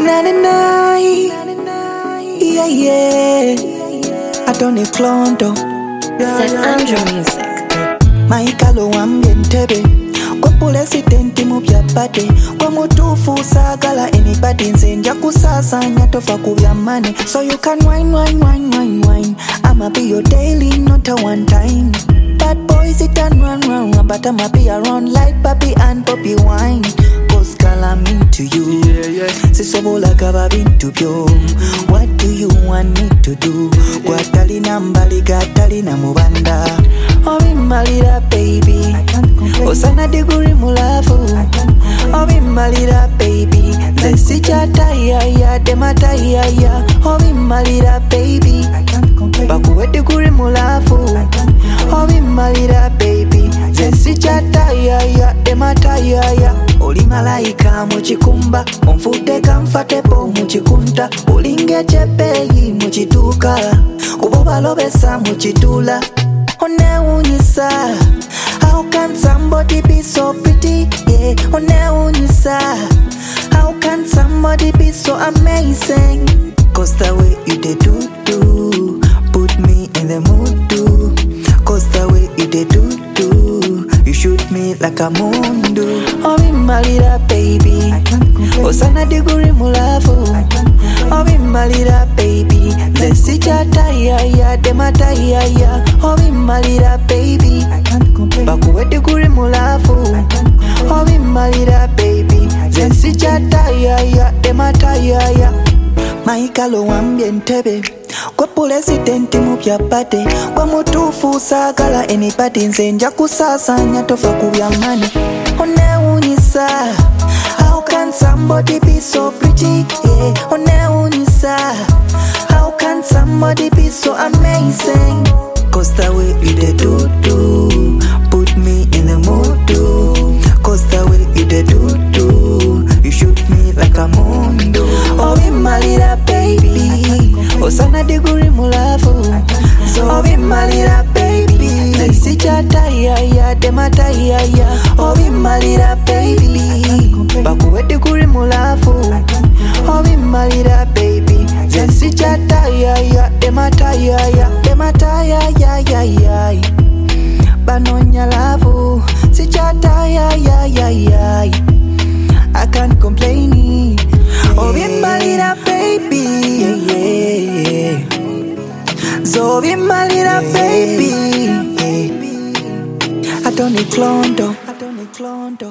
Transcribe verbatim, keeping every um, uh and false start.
na na na, yeah yeah. I don't need clondo. Saint Andrew Music. Maikalo wambentebe kwa presidenti mupyapate kwa mutufu sagala anybody nze nja kusasanya tofa kubyamane. So you can wine wine wine wine wine. I'ma be your daily, not a one time. Bad boys it and run run run, but I'ma be around like Bobby and Bobby wine. Cause girl I'm into you, Yeah, yeah. sisobola kaba bintu byo. What do you want me to do? Gwatali nambali gatali na mubanda. Obi malira baby, osana diguri mulafu. Obi malira baby, zesi chata ya ya demata ya ya. Obi malira baby, bakuwe diguri mulafu. Obi malira baby, zesi chata ya ya demata ya ya. Oli malaika muchikumba, omfute kamfate po muchikunta. Ulinge chepeyi muchituka, kuboba lobesa muchitula. Oneunyisa, how can somebody be so pretty? Yeah, oneunyisa, how can somebody be so amazing? Cause the way you did do do, put me in the mood do. Cause the way you did do do, you shoot me like a mundo. Obi malira baby, osana diguri mulafu. Obi malira baby, zesi chata ya ya demata ya ya. Obi malira baby, bakuwe diguri mulafu. Obi malira baby, zesi chata ya ya demata ya ya. Maikalo wambentebe kwa presidenti mupyapate kwa mutufu sagala anybody nze nja kusasanya tofa kubyamane. Oneunyisa, how can somebody be so pretty? Yeah, oneunyisa, how can somebody be so amazing? Cause the way you did do do, put me in the mood do. Cause the way you did do do, you shoot me like a mundo. Obi malira baby, osana diguri mulafu. So Obi malira baby, zesi chata ya ya demata ya ya. Obi malira baby, bakuwe diguri mulafu. Obi malira baby, zesi chata ya ya demata ya ya demata ya ya ya ya. Banonya lavu, si chata ya ya ya ya. I can't complain. Obi malira baby, yeah yeah. So Obi malira baby, I don't need clondo. I don't need clondo.